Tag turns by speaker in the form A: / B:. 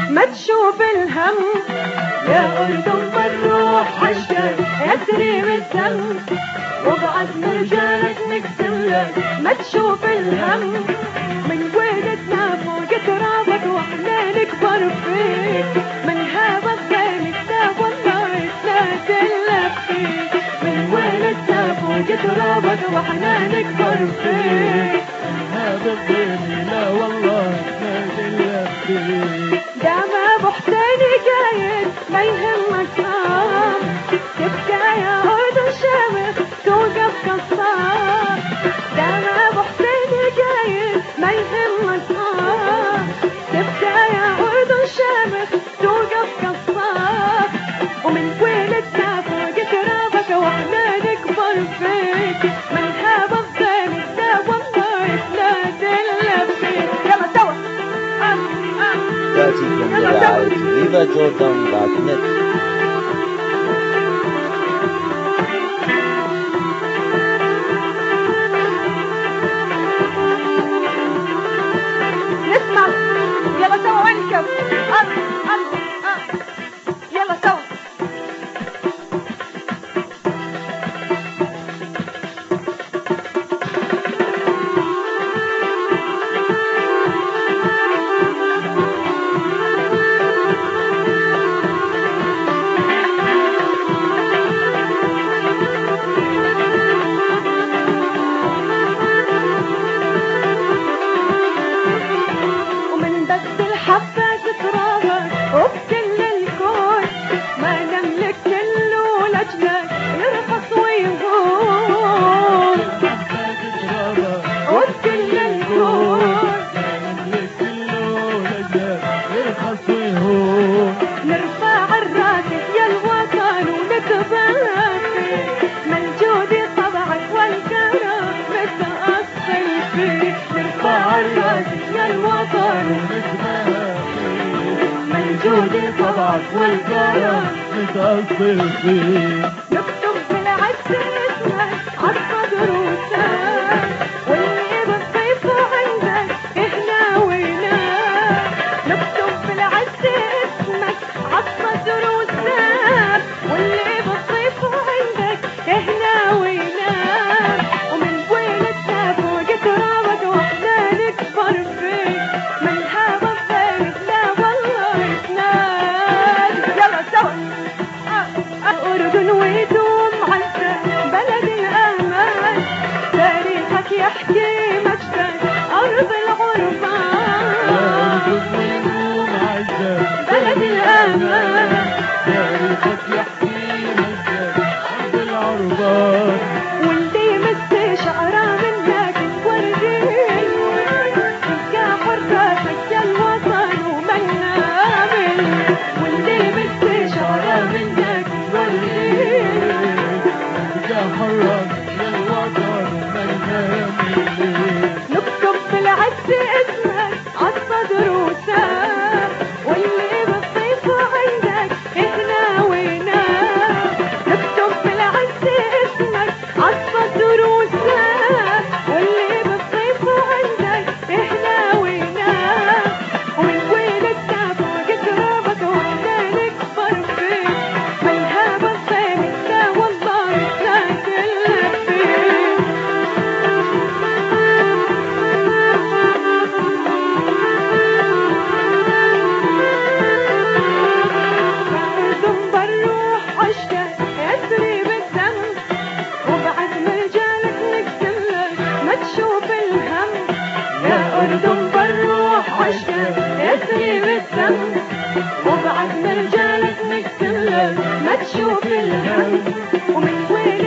A: ما تشوف الهم يا أردن بنروح عشان يسري بالدم وبعد رجالك نقسم لك ما تشوف الهم من ولدنا فوق ترابك واحنا نكبر فيك من هذا الدين كتاب والله تنادل فيك من ولدنا فوق ترابك واحنا نكبر فيك
B: هذا الدين لا والله تنادل فيك
A: دام ابو حسين قايد ما يهمك نام تبكى يا أردن شامخ توقف قصار دام ابو حسين قايد ما يهمك نام تبكى يا أردن شامخ توقف قصار ومن ولدنا فوق ترابك واحنا نكبر فيك من هذا الضيم ده والله تنادل فيك يلا سوا
C: يأتيكم برعاية VivaJordan.net.
A: نسمع يلا سوا ونكب يلا سوا ومن بس الحبة تترابك وبكل الكون ما نملك كله لجلك يرخص ويهون وبكل الكون نرفع الراس يا الوطن ونتباهي من جودي طبعك والكرم متأصل فيه نرفع الراس يا الوطن من جودي طبعك والكرم
B: متأصل فيه
A: نكتب بالعز اسمك عالصدر وسام واللي بصيفه عندك احنا ويناه نكتب بالعز اسمك عالصدر وسام واللي بصيفه عندك احنا ويناه ومن ولدنا فوق ترابك واحنا نكبر فيك من هذا الضيم لا والله تناد يلا سوا الأردن ويدوم عزة بلد الأمان تاريخك يحكي مجدك أرض العربان بلد الأمان
B: تاريخك يحكي مجدك أرض العربان
A: واللي مس شعره منك وردين تلقى حراسك يا الوطن ومن نامل واللي مس شعره منك وردين
B: يا حرك يا الوطن من يمين
A: نكتب بالعز اسمك عالصدر وسام واللي بصيفه عندك احنا ويناه نكتب بالعز اسمك عالصدر وسام واللي بصيفه عندك احنا ويناه ومن ولدنا فوق ترابك واحنا نكبر فيك من هذا الضيم ده والله تنادل فيك أردن بنروح عشان يسري بالدم وبعد ما رجالك نقسم لك ما تشوف الهم يا أردن بنروح عشان يسري بالدم وبعد ما رجالك نقسم لك ما تشوف الهم ومن وين